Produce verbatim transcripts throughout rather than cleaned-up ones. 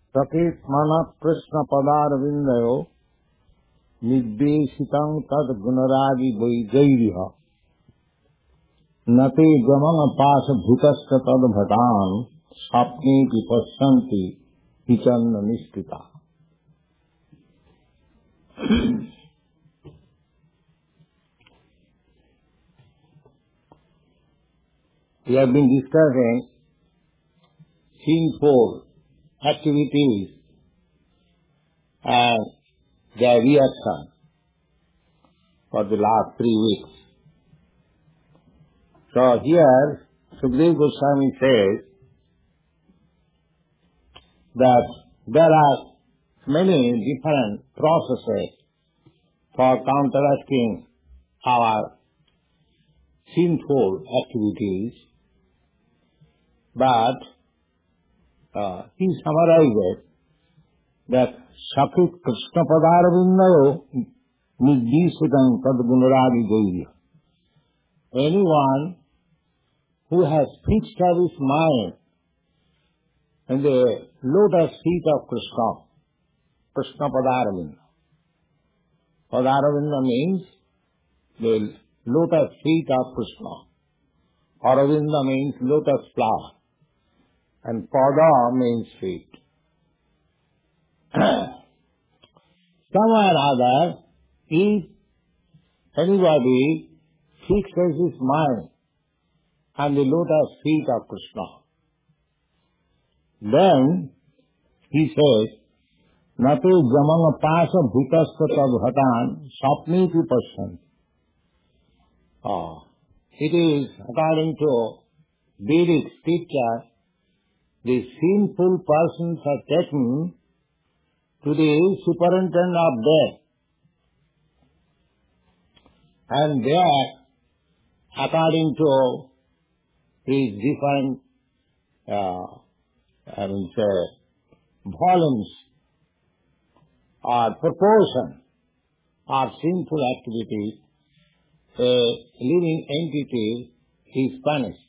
Sakitmana Krishna Padarvindayo Niddesitam Tad Gunaragi Vaidaiviha Nate Gamana Pasa Bhutasta Tad Bhatan Sapni Passanti Hichanna Nistita. We have been discussing sinful activities and their reaction for the last three weeks. So here, Sukadeva Goswami says that there are many different processes for counteracting our sinful activities, but uh, he summarizes that Sakit Krishna Padarvindayo Niddesitam Tad Gunaragi Vaidaiviha. Anyone who has fixed up his mind in the lotus feet of Krishna, Krishna Padarvinda. Padarvinda means the lotus feet of Krishna. Aravinda means lotus flower. And Pada means feet. Somewhere or other, if anybody fixes his mind on the lotus feet of Krishna, then he says, Nate Jamanga Pasa Bhutasta Bhatan Sapniti Passanti. It is, according to Vedic scripture, the sinful persons are taken to the superintendent of death. And there, according to his different, uh, I mean, say, volumes or proportion of sinful activities, a living entity is punished.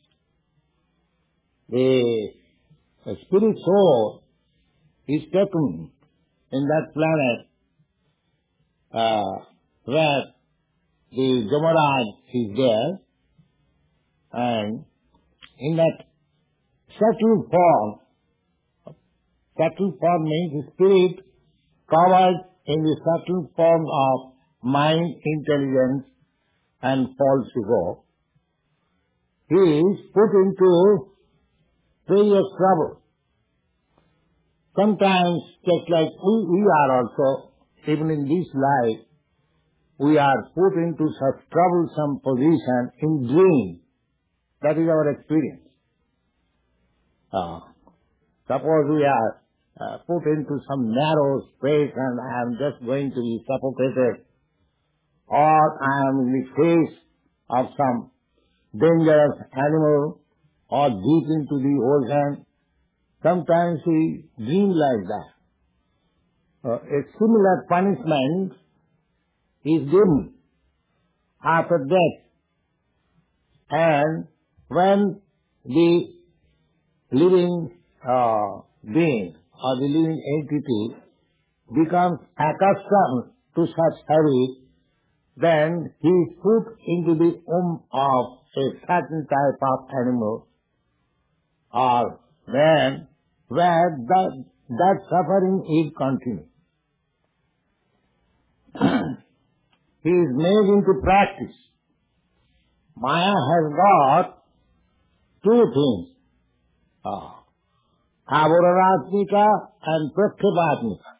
The The spirit soul is taken in that planet uh, where the Jamaraj is there, and in that subtle form, subtle form means the spirit covered in the subtle form of mind, intelligence and false ego, he is put into various trouble. Sometimes, just like we, we are also, even in this life, we are put into such troublesome position in dream. That is our experience. Uh, suppose we are uh, put into some narrow space and I am just going to be suffocated, or I am in the face of some dangerous animal, or deep into the ocean. Sometimes we dream like that. Uh, a similar punishment is given after death. And when the living uh, being or the living entity becomes accustomed to such habit, then he is put into the womb of a certain type of animal or man, where that, that suffering is continued. He is made into practice. Maya has got two things, uh, Avaranatmika and Praktyavatmika.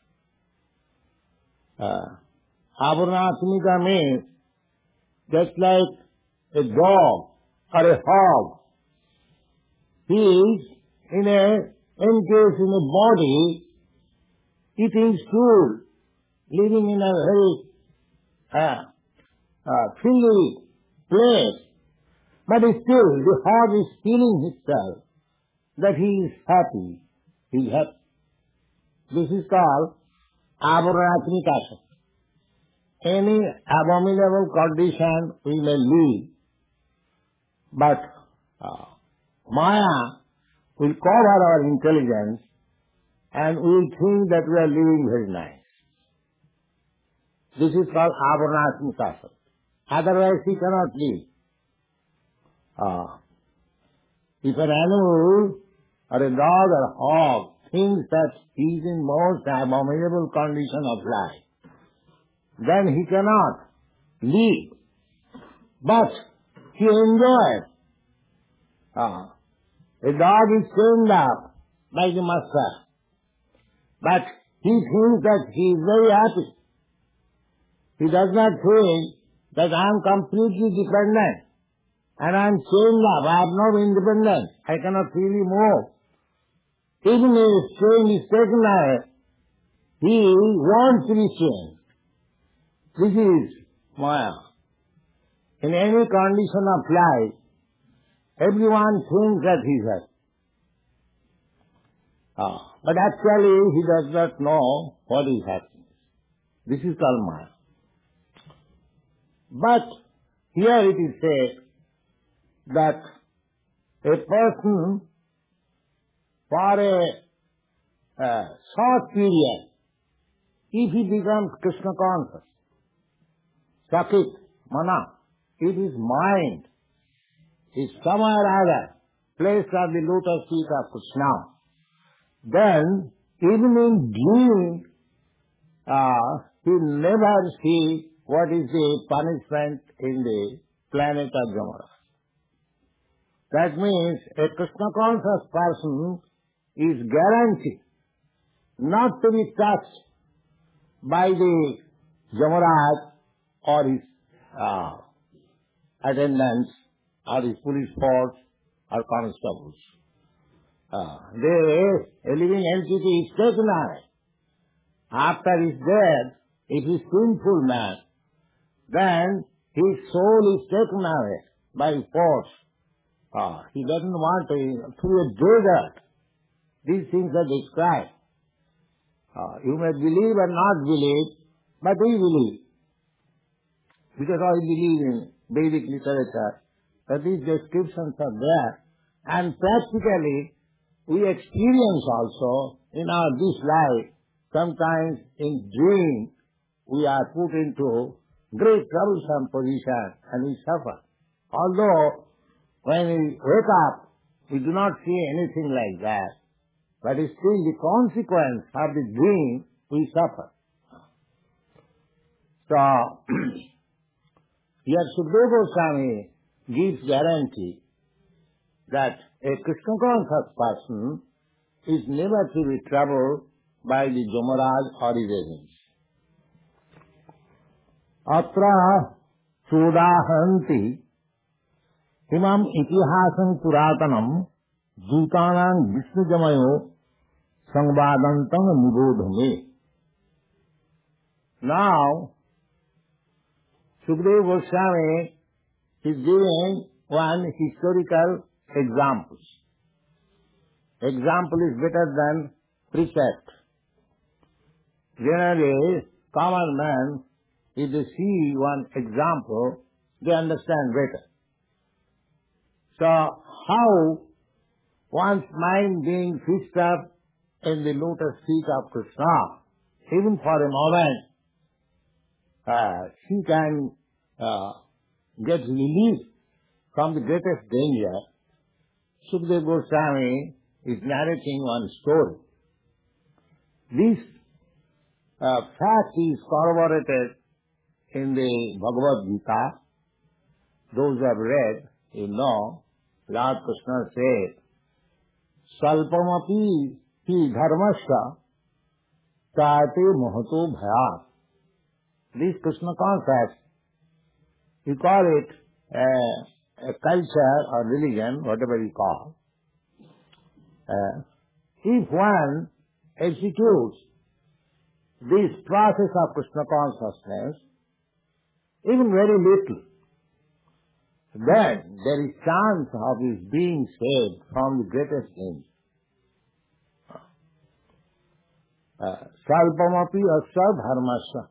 Uh, Avaranatmika means just like a dog or a hog. He is in a encased in a body, eating stool, living in a very uh, uh, friendly place. But still, the hog is feeling himself that he is happy. He is happy. This is called Avaranatmika. Any abominable condition we may live, but uh, Maya will cover our intelligence and we will think that we are living very nice. This is called avarnasmikasana. Otherwise he cannot live. Ah. If an animal or a dog or a hog thinks that he is in most abominable condition of life, then he cannot live. But he enjoys. Ah. A dog is chained up by the master, but he thinks that he is very happy. He does not think that I am completely dependent and I am chained up. I have no independence. I cannot freely move. Even if his chain is taken away, he wants to be chained. This is Maya. In any condition of life, everyone thinks that he is happy. Ah, but actually he does not know what is happiness. This is called Maya. But here it is said that a person for a, a short period, if he becomes Krishna conscious, Sakit, Mana, if his mind is somewhere or other placed on the lotus feet of Krishna, then even in dream, uh, he will never see what is the punishment in the planet of Yamaraja. That means a Krishna conscious person is guaranteed not to be touched by the Yamaraj or his uh, attendants or his police force or constables. Uh, they, a living entity is taken away. After his death, if he is sinful man, then his soul is taken away by force. Uh, he doesn't want to, through a desert. These things are described. Uh, you may believe or not believe, but we believe. Because I believe in Vedic literature, that these descriptions are there. And practically, we experience also in our this life, sometimes in dream, we are put into great troublesome position and we suffer. Although, when we wake up, we do not see anything like that. But still the consequence of the dream, we suffer. So, here Sukadeva Goswami gives guarantee that a Krishna conscious person is never to be troubled by the Yamaraj or his agents. Atra chodahanti imam itihasam puratanam dutanam visnujamayo sangvadantam nibodhame. Now, Sukadeva Goswami is giving one historical example. Example is better than precept. Generally, common man, if they see one example, they understand better. So, how one's mind being fixed up in the lotus feet of Krishna, even for a moment, uh, she can uh, get relief from the greatest danger. Sukadeva Goswami is narrating one story. This uh, fact is corroborated in the Bhagavad Gita. Those who have read, you know, Lord Krishna said, Salpamapi hi dharmasya tate mahato bhayat. This Krishna concept, you call it a, a culture or religion, whatever you call. Uh, if one executes this process of Krishna consciousness, even very little, then there is chance of his being saved from the greatest danger. Salpamapi asya dharmasya.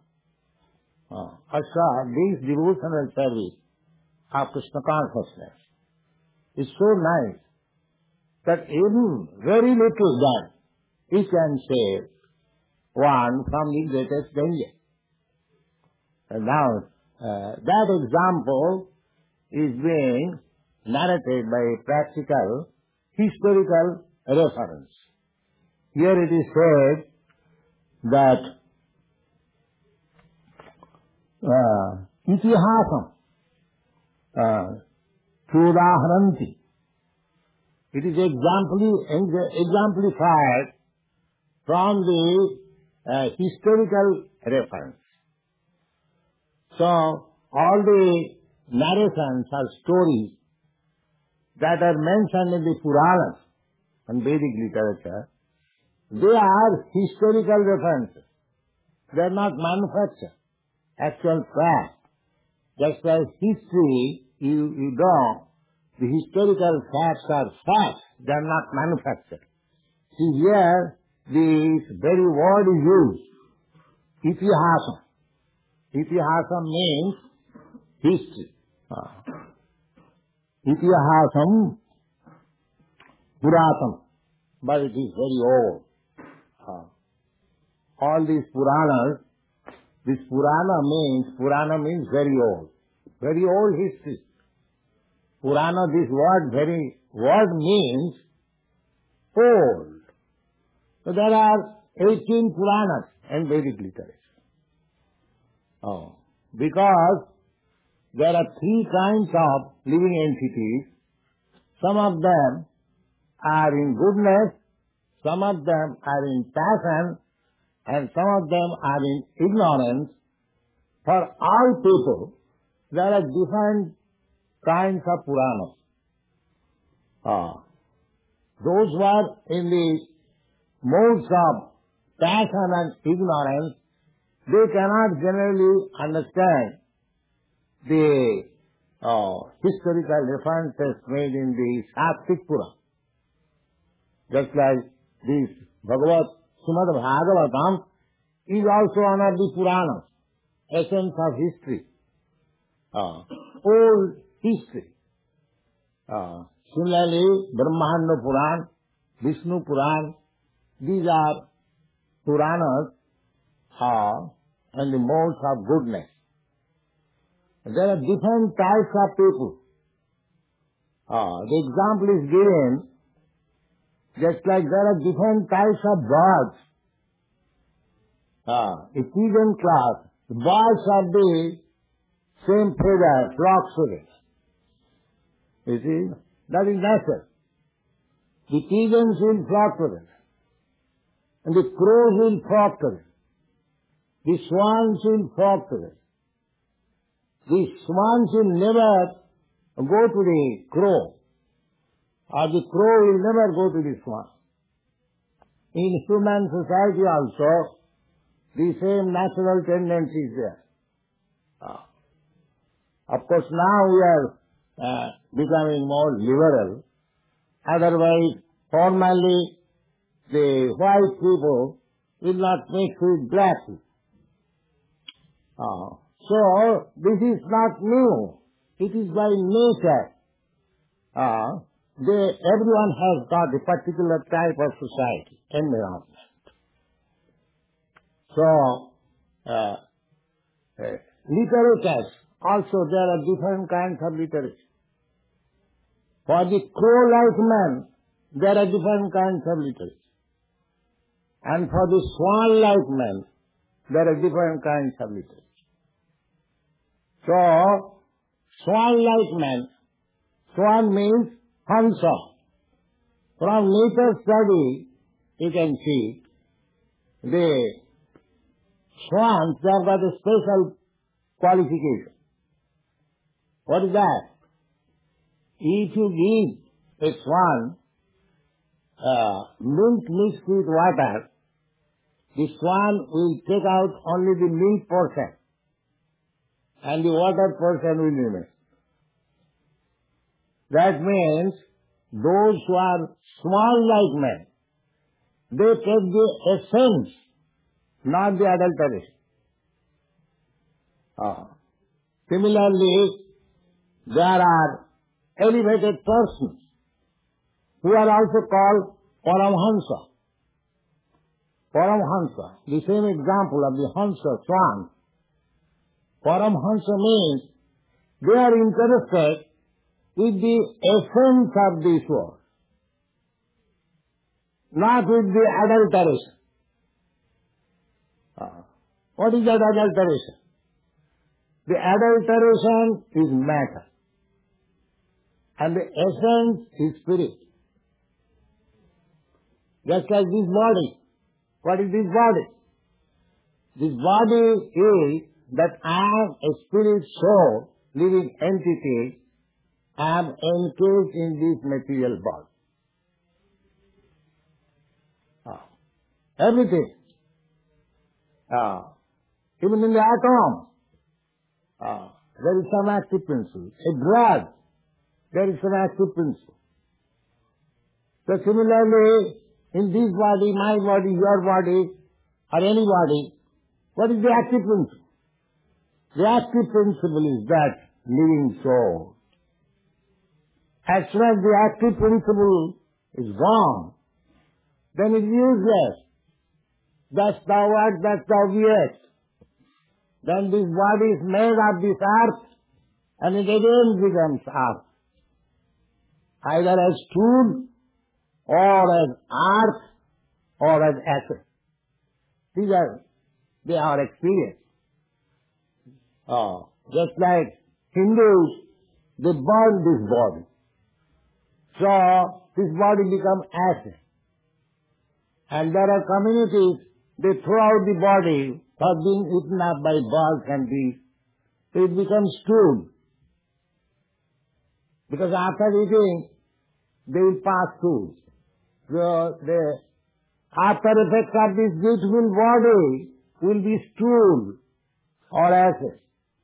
Asya, this devotional service of Krishna consciousness is so nice that even very little done it can save one from the greatest danger. And now, uh, that example is being narrated by a practical, historical reference. Here it is said that uh, itihasam uh, chodaharanti. It is exempli- exemplified from the uh, historical reference. So, all the narrations or stories that are mentioned in the Puranas and Vedic literature, they are historical references. They are not manufactured. Actual fact. Just as history, you, you know, the historical facts are facts. They are not manufactured. See, here, this very word is used. Itihasam. Itihasam means history. Uh, Itihasam Puratam. But it is very old. Uh, all these Puranas, this Purana means, Purana means very old. Very old history. Purana, this word, very, word means old. So there are eighteen Puranas in Vedic literature. Oh. Because there are three kinds of living entities. Some of them are in goodness, some of them are in passion, and some of them are in ignorance. For all people, there are different kinds of Puranas. Ah. Those who are in the modes of passion and ignorance, they cannot generally understand the uh, historical references made in the Sattvic Purana. Just like this Bhagavad Srimad Bhagavatam is also one of the Puranas, essence of history, uh, old history. Uh, similarly, Brahmanda Puran, Vishnu Puran, these are Puranas uh, and the modes of goodness. There are different types of people. Uh, the example is given, just like there are different types of birds. Uh, a pigeon class, the birds of the same feather, flock feathers. You see, that is natural. The pigeons will flock feathers, and the crows will flock feathers. The swans will flock feathers. The swans will never go to the crow, or the crow will never go to the swan. In human society also, the same natural tendency is there. Uh, of course, now we are uh, becoming more liberal. Otherwise, formerly, the white people will not mix with black people. Uh, so, this is not new. It is by nature. Uh, they, everyone has got a particular type of society, environment. So, uh, uh, literatures, also there are different kinds of literature. For the crow-like man, there are different kinds of literature. And for the swan-like man, there are different kinds of literature. So, swan-like man, swan means Hansa. From nature study, you can see the swans, they have got a special qualification. What is that? If you give a swan uh, milk mixed with water, the swan will take out only the milk portion, and the water portion will remain. That means those who are swan-like men, they take the essence, not the adulteration. Uh, similarly, there are elevated persons who are also called Paramhansa. Paramhansa, the same example of the Hansa, swan. Paramhansa means they are interested with the essence of this world, not with the adulteration. Uh, what is that adulteration? The adulteration is matter, and the essence is spirit. Just like this body. What is this body? This body is that I am a spirit soul, living entity. I am encased in this material body. Ah. Everything. Ah. Even in the atom, ah. there is some active principle. A drug, there is some active principle. So similarly, in this body, my body, your body, or any body, what is the active principle? The active principle is that living soul. As soon as the active principle is gone, then it is useless. That's the word, that's the obvious. Then this body is made of this earth, and it again becomes earth. Either as stool, or as earth, or as acid. These are, they are experience. Oh, just like Hindus, they burn this body. So, this body becomes acid. And there are communities, they throw out the body for being eaten up by birds and beasts. So it becomes stool. Because after eating, they will pass through. So the after effects of this beautiful body will be stool or ashes.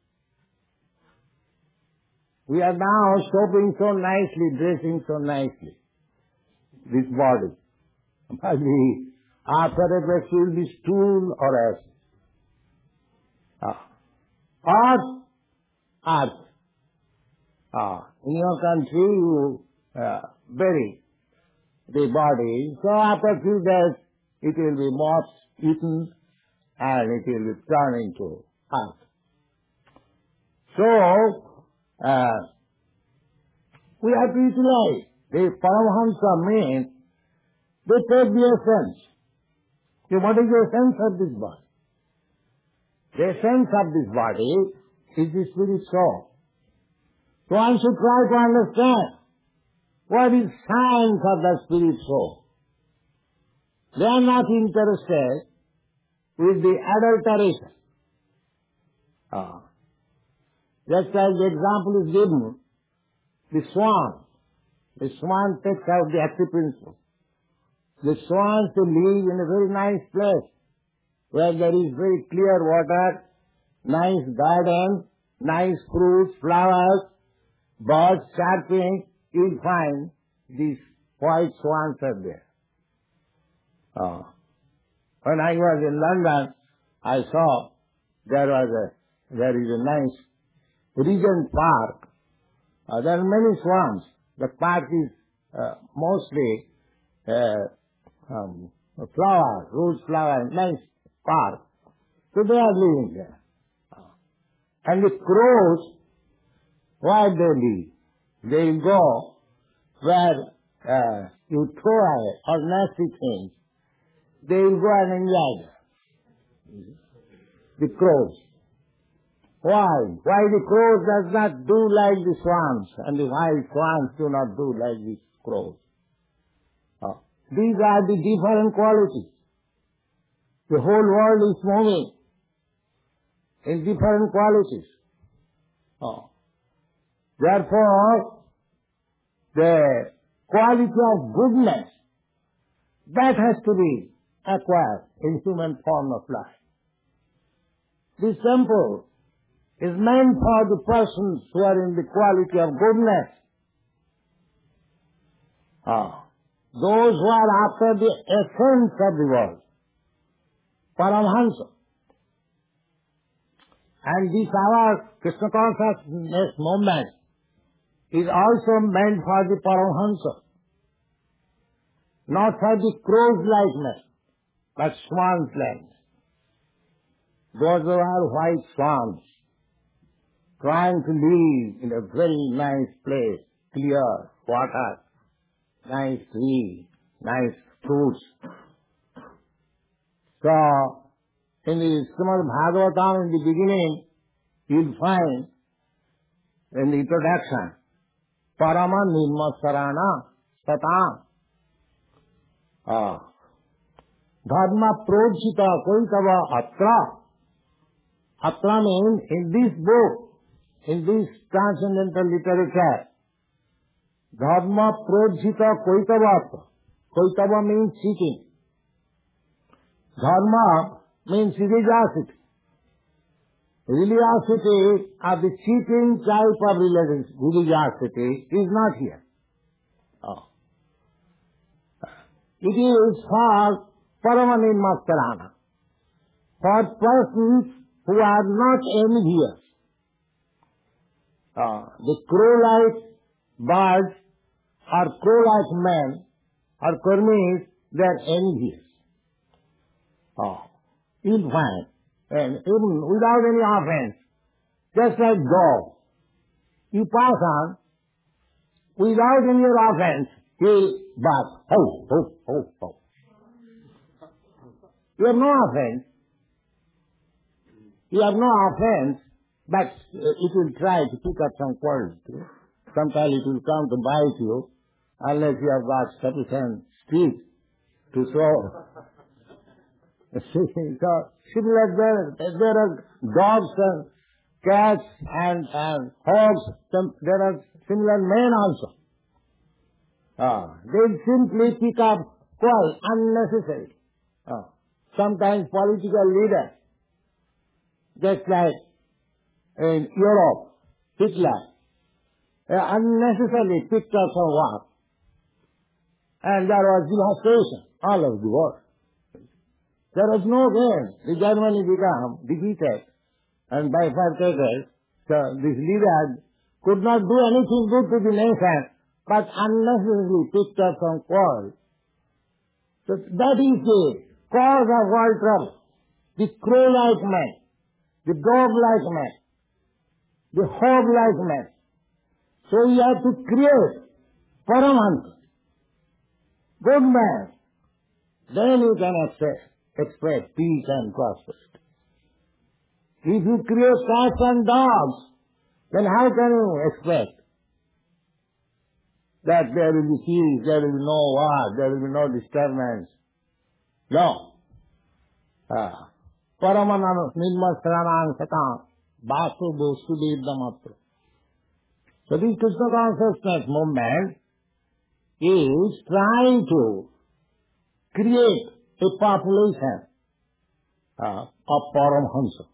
We are now soaping so nicely, dressing so nicely, this body. But the after effects will be stool or ashes. Ah. Earth, earth. Ah. In your country you uh, bury the body, so after a few days it will be moths eaten and it will be turned into earth. So, uh, we have to utilize. The Paramhansa means they take the essence. So what is the essence of this body? The essence of this body is the spirit soul. So one should try to understand what is science of the spirit soul. They are not interested with the adulteration. Ah. Just as the example is given, the swan. The swan takes out the active principle. The swans to live in a very nice place where there is very clear water, nice garden, nice fruits, flowers, birds chirping. You'll find these white swans are there. Oh. When I was in London, I saw there was a, there is a nice Regent Park. Uh, there are many swans. The park is uh, mostly uh, um, flower, rose flower, nice park. So they are living there. And the crows, where they live? They go where uh, you throw away or nasty things. They will go and enjoy them. The crows. Why? Why the crows does not do like the swans, and the wild swans do not do like the crows? Uh, these are the different qualities. The whole world is moving in different qualities. Uh, therefore, the quality of goodness, that has to be acquired in human form of life. This temple is meant for the persons who are in the quality of goodness. Ah, those who are after the essence of the world, Paramhansa. And this our Krishna consciousness movement is also meant for the Paramhansa, not for the crow's likeness. but swan's land. Those are white swans trying to live in a very nice place, clear water, nice tree, nice fruits. So, in the Srimad Bhagavatam, in the beginning, you'll find in the introduction, Parama Nirmasarana Satam. Ah. Dharma Projita Koitava Atra. Atra means in this book, in this transcendental literature, Dharma Projita Koitava Atra. Koitava means seeking. Dharma means religiosity. Religiosity of the seeking type of religiosity is not here. Oh. It is for Paramanirmastarana, for persons who are not envious. Uh, the crow-like birds or crow-like men or kurmis, they are envious. Oh, you'll find, and even without any offense, just like dog, you pass on, without any offense, he'll bark, ho, ho, ho, ho. You have no offense. You have no offense, but it will try to pick up some quarrels. Sometimes it will come to bite you, unless you have got sufficient speed to throw. So, similar there, there are dogs and cats and, and hogs, some, there are similar men also. Ah, they simply pick up quarrels, unnecessary. Ah. Sometimes political leaders, just like in Europe, Hitler, they unnecessarily picked up some war. And there was devastation all over the world. There was no gain. The Germany became defeated and bifurcated. So this leader could not do anything good to the nation, but unnecessarily picked up some quarrel. So that is the cause of world trouble. The crow-like man, the dog-like man, the hog-like man. So you have to create Paramahansa, good man. Then you can express, express peace and prosperity. If you create cats and dogs, then how can you expect that there will be peace, there will be no war, there will be no disturbance? No. Ah. Paramanam Nirmasranam Satam Basu Bosu Devdamatra. So this Krishna consciousness movement is trying to create a population uh, of Paramhansa.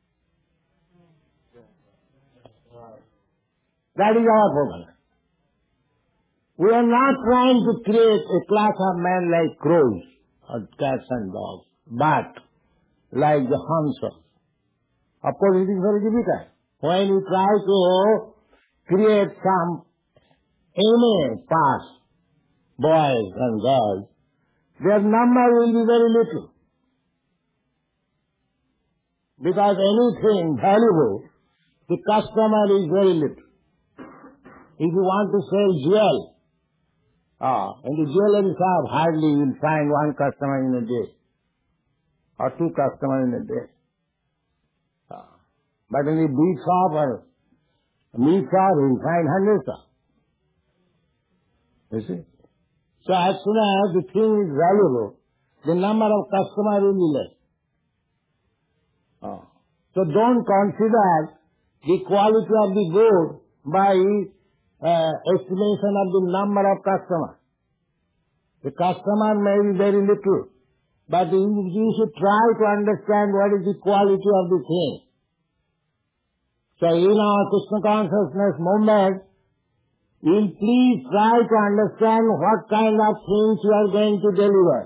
That is our program. We are not trying to create a class of men like crows or cats and dogs, but like the Hansa. Of course, it is very difficult. When you try to create some any past boys and girls, their number will be very little. Because anything valuable, the customer is very little. If you want to sell jewel, ah, in the jewelry shop, hardly you will find one customer in a day, or two customers in a day. Ah. But in the beef shop or meat shop, you will find hundreds of. You see? So as soon as the thing is valuable, the number of customers will be less. Ah. So don't consider the quality of the good by uh, estimation of the number of customers. The customer may be very little, but you, you should try to understand what is the quality of the thing. So in our Krishna consciousness movement, you'll please try to understand what kind of things you are going to deliver.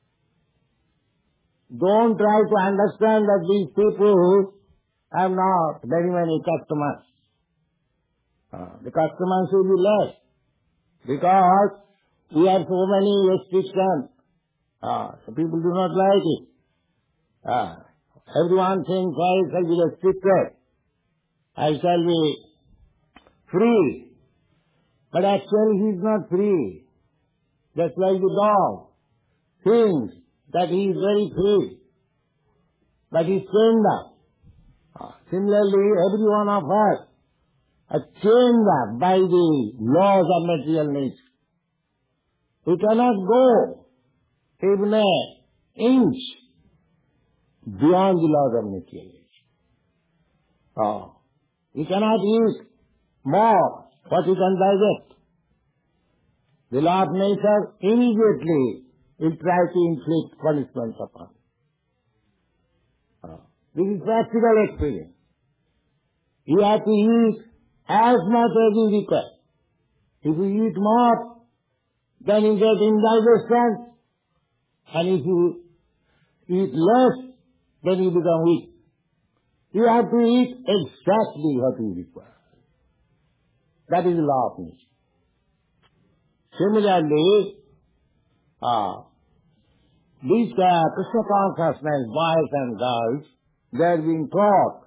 Don't try to understand that these people have not very many customers. Uh, the customers will be less because we have so many restrictions Ah, so people do not like it. Ah, everyone thinks I shall be restricted. I shall be free. But actually he is not free. Just like the dog thinks that he is very free. But he is chained up. Ah, similarly, every one of us are chained up by the laws of material nature. We cannot go even an inch beyond the laws of material nature. Oh, we cannot eat more what we can digest. The law of nature immediately will try to inflict punishments upon us. Oh, this is practical experience. You have to eat as much as you require. If you eat more, then you get indigestion. And if you eat less, then you become weak. You have to eat exactly what you require. That is the law of nature. Similarly, uh, these uh, Krishna consciousness, boys and girls, they are being taught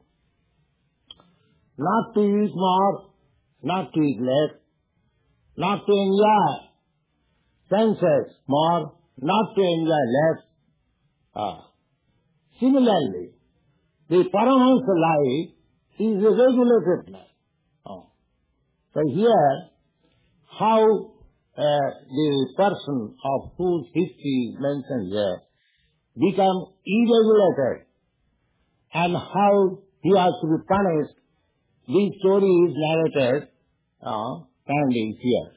not to eat more, not to eat less, not to enjoy senses more, not to enjoy less. Uh, similarly, the Paramahansa life is a regulated life. Oh. So here, how uh, the person of whose history mentioned here become irregulated and how he has to be punished, this story is narrated uh, standing here.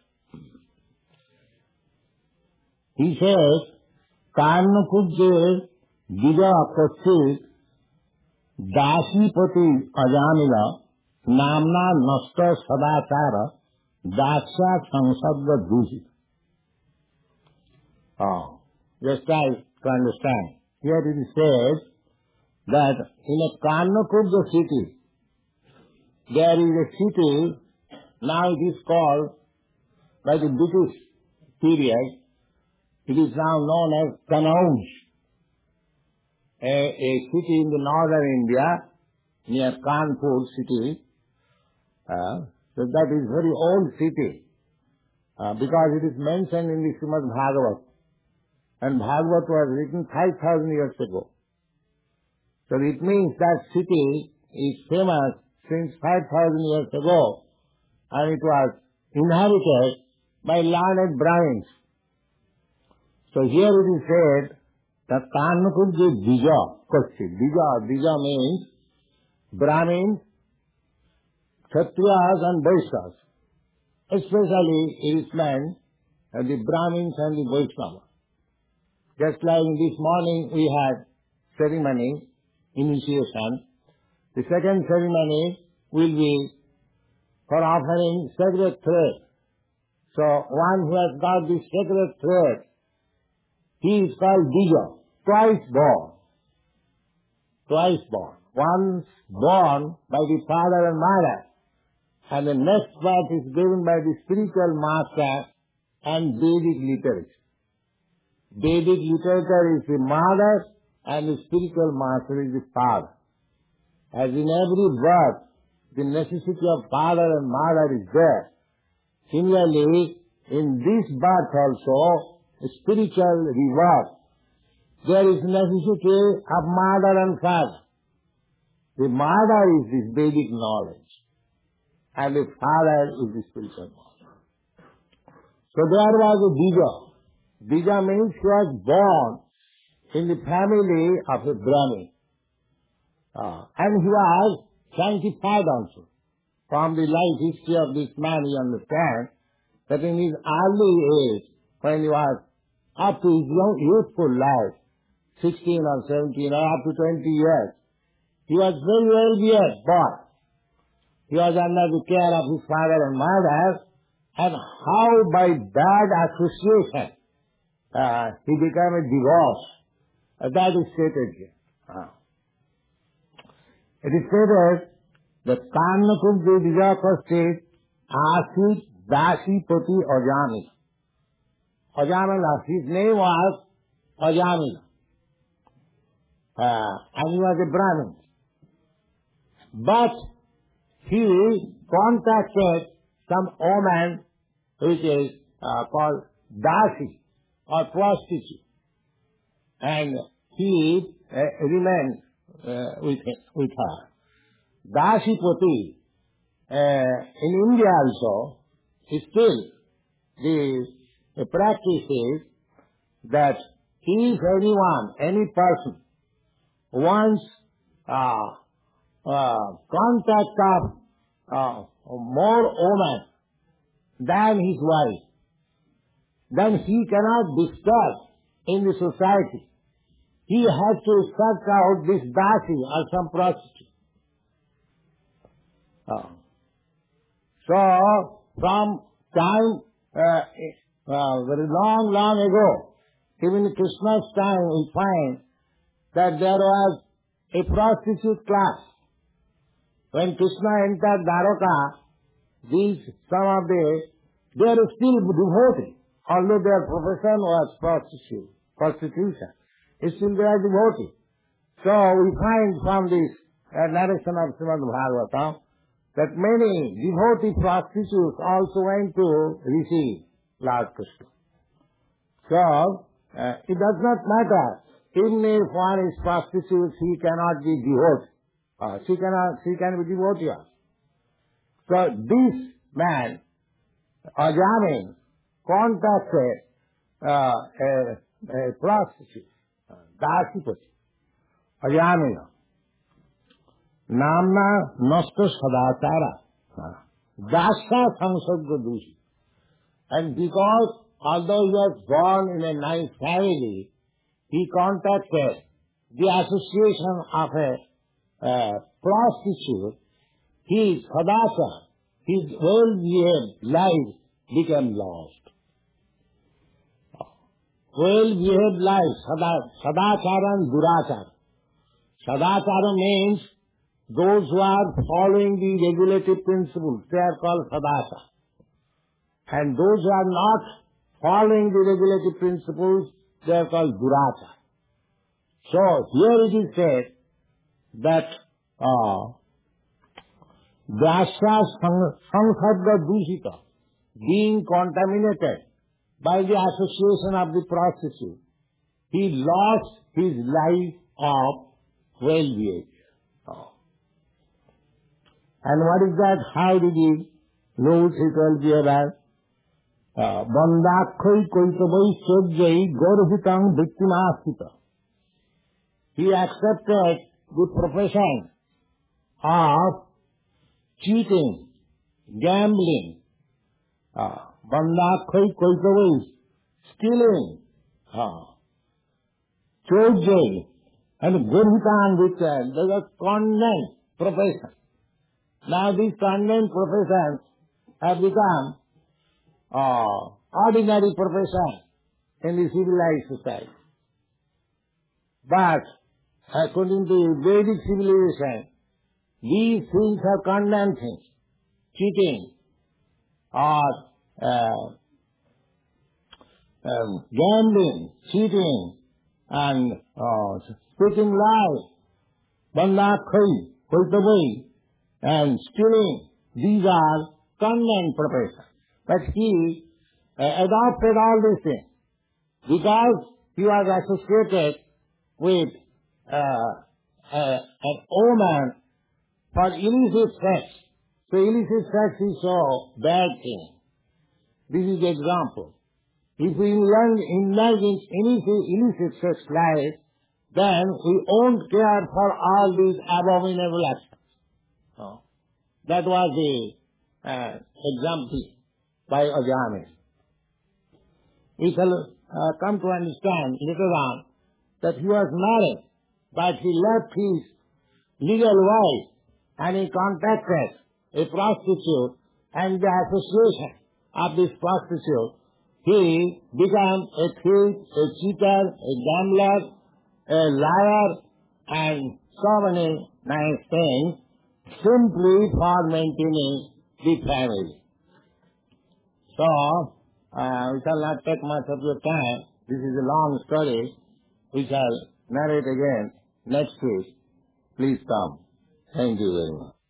He says, Karnakujje Dija Kochi Dasipati Ajamila Namna Nasta Sadachara Dasya Sangsabda Dushi. Oh, just try to understand. Here it says that in a Karnakujja city, there is a city, now it is called, by the British period, it is now known as Kanauj, a, a city in the northern India, near Kanpur city. Uh, so that is very old city, uh, because it is mentioned in the Srimad Bhagavat. And Bhagavat was written five thousand years ago. So it means that city is famous since five thousand years ago, and it was inhabited by learned Brahmins. So here it is said that Karnakujje Dija Kochi. Dija, Dija means Brahmins, Kshatriyas and Vaishyas. Especially it is meant uh, the Brahmins and the Vaishnavas. Just like this morning we had ceremony, initiation. The second ceremony will be for offering sacred thread. So one who has got the sacred thread, he is called Dija, twice born. Twice born. Once born by the father and mother, and the next birth is given by the spiritual master and Vedic literature. Vedic literature is the mother and the spiritual master is the father. As in every birth, the necessity of father and mother is there. Similarly, in this birth also, spiritual rebirth, there is necessity of mother and father. The mother is this Vedic knowledge, and the father is the spiritual knowledge. So there was a Dija. Dija means she was born in the family of a Brahmin. Uh, and he was sanctified also. From the life history of this man, we understand that in his early age, when he was up to his young, youthful life, sixteen or seventeen or up to twenty years, he was very well behaved boy. He was under the care of his father and mother, and how by bad association uh, he became a divorce. Uh, that is stated here. Uh. It is stated that Karnakujje Dija Kochi Asit Dasipati Ajamila. Ajamila, his name was Ajamila. Uh, and he was a Brahmin. But he contacted some woman which is uh, called Dasi or prostitute. And he uh, remained uh, with, with her. Dasipati, uh, in India also, still the, the practice is that if anyone, any person wants uh, uh, contact of uh, more women than his wife, then he cannot disturb in the society. He has to search out this dasi or some prostitute. Uh, so, from time, uh, uh, very long, long ago, even in Krishna's time, we find that there was a prostitute class. When Krishna entered Dwaraka, these, some of the, they are still devotees, although their profession was prostitute, prostitution. Still they are devotees. So we find from this uh, narration of Srimad Bhagavatam that many devotee prostitutes also went to receive Lord Krishna. So, uh, it does not matter. Even if one is prostitute, he cannot be devotee. Uh, she cannot, she can be devotee also. So this man, Ajamin, contacted uh, a, a prostitute, uh, Dasipati, Ajamina. Namna Nasta Sadachara. Dasha Sangsagga Dushi. And because, although he was born in a nice family, he contacted the association of a uh, prostitute. His Sadachara, his well-behaved life became lost. Well-behaved life, Sadachara and Durachara. Sadachara means those who are following the regulative principles, they are called Sadachara. And those who are not following the regulative principles, they are called Durachara. So here it is said that uh, Dasya Sangsarga Dushita, being contaminated by the association of the prostitute, he lost his life of well-being. And what is that? How did he lose his well-being? Bandakhai koitavai sojjai gorhitang viktimastita. He accepted the profession of cheating, gambling, bandakhai koitavai, stealing, sojjai, and gorhitang viktimastita. They were condemned profession. Now these condemned professions have become uh, ordinary professions in the civilized society. But according to Vedic civilization, these things are condemned things. Cheating or uh, um, gambling, cheating and uh, speaking lies, bandakhai, koitavai, and stealing, these are condemned professions. But he uh, adopted all these things because he was associated with uh, uh, an woman for illicit sex. So illicit sex is so bad thing. This is the example. If we indulge in illicit, illicit sex life, then we won't care for all these abominable actions. Oh. That was the uh, example by Ajami. We shall uh, come to understand later on that he was married, but he left his legal wife and he contacted a prostitute, and the association of this prostitute, he became a thief, a cheater, a gambler, a liar, and so many nice things, simply for maintaining the family. So, uh, we shall not take much of your time. This is a long story. We shall narrate again next week. Please come. Thank you very much.